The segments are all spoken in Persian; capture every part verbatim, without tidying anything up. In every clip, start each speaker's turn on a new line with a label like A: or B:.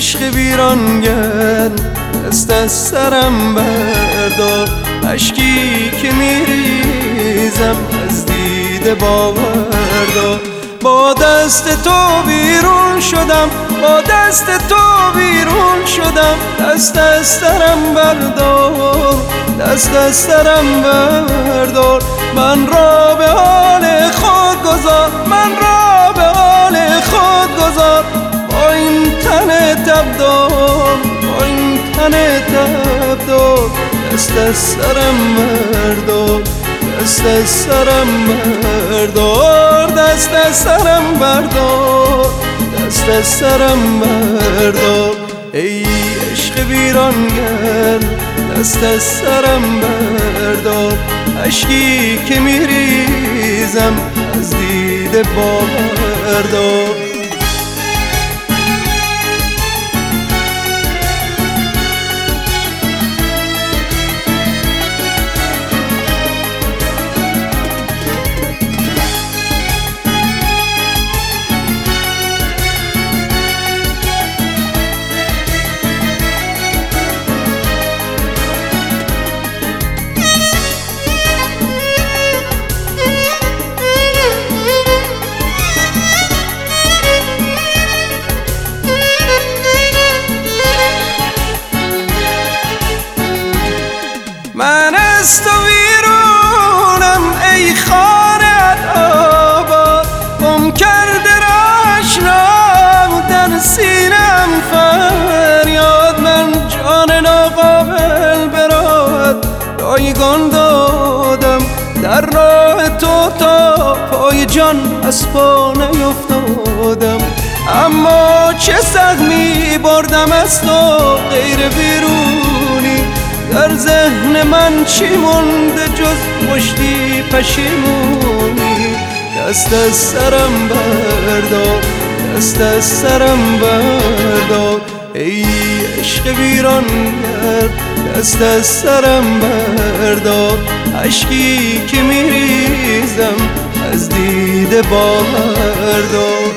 A: عشق ویرانگر دست از سرم بردار، اشکی که میریزم از دیده باوردار. با دست تو بیرون شدم، با دست تو بیرون شدم، دست از سرم بردار، دست از سرم بردار. من را به حال خود گذار، من را به حال خود گذار، با این تن تبدار، با این تن تبدار. دست از سرم بردار، دست از سرم بردار، دست از سرم بردار، دست از سرم بردار. ای عشق ویرانگر دست از سرم بردار، اشکی که میریزم از دیده باوردار. من از تو ویرونم ای خانه آباد، گم کرده راشنام در سینم فریاد. من جان ناقابل برات رایگان دادم، در راه تو تا پای جان از پا نیفتادم. اما چه سهمی بردم از تو غیر بیرونی، در ذهن من چی مونده جز مشتی پشیمونی. دست از سرم بردار، دست از سرم بردار. ای عشق ویرانگر دست از سرم بردار، اشکی که میریزم از دیده باوردار.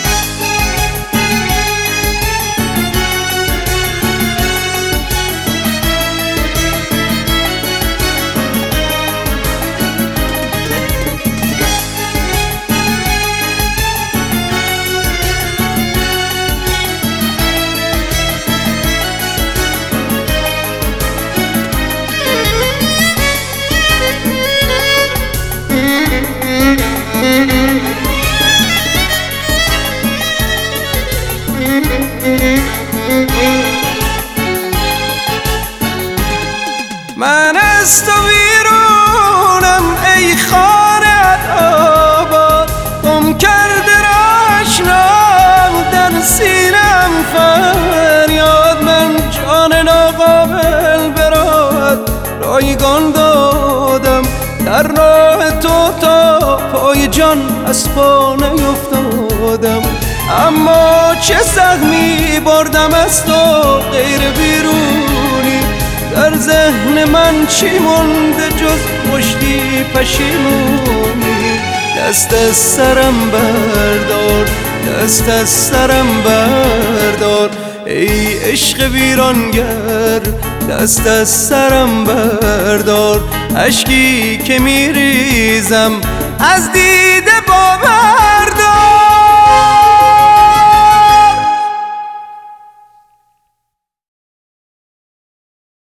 A: من از تو ویرونم ای خانه آباد، گم کرده راشنام در سینم فریاد. من جان ناقابل برات رایگان دادم، در راه تو تا پای جان از پا نیفتادم. اما چه سهمی بردم از تو غیر بیرونی، در ذهن من چی مونده جز مشتی پشیمونی. دست از سرم بردار، دست از سرم بردار. ای عشق ویرانگر دست از سرم بردار، اشکی که میریزم از دیده باوردار.